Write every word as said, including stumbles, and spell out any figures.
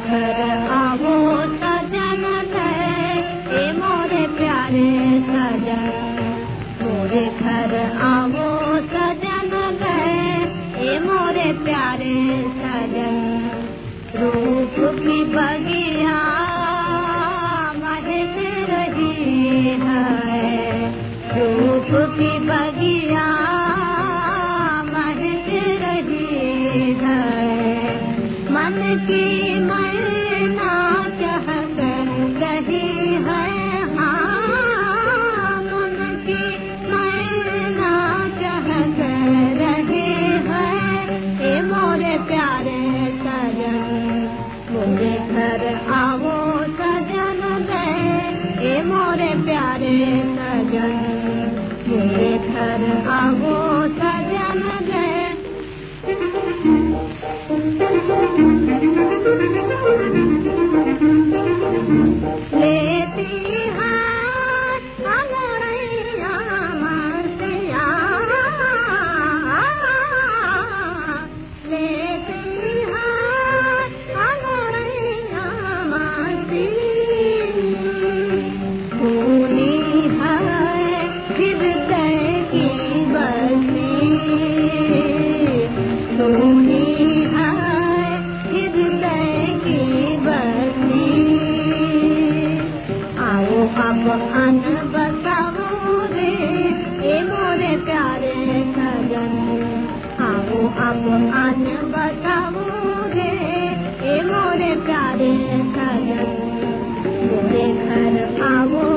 घर आओ सजन गए, ए मोरे प्यारे सजन। मोरे घर आओ सजन गए, ए मोरे प्यारे सजन। रूप की बगिया महक रही है, रूप की बगिया महक रही है। मन की मैना चहक रही है, हाँ मन की मैना चहक रही है, ए मोरे प्यारे सजन। मोरे घर आओ सजन गए, ए मोरे प्यारे सजन। मोरे घर आओ सजन गए। लेती है अंगड़ैया मसिया, लेती है अंगड़ैया मसी। खूनी है हृदय की बसी, खूनी है हृदय की बसी। आओ अब अन बताओ रे, ए मोरे प्यारे सजन। आओ अब अन बताओ रे, ए मोरे प्यारे सजन। मोरे घर आओ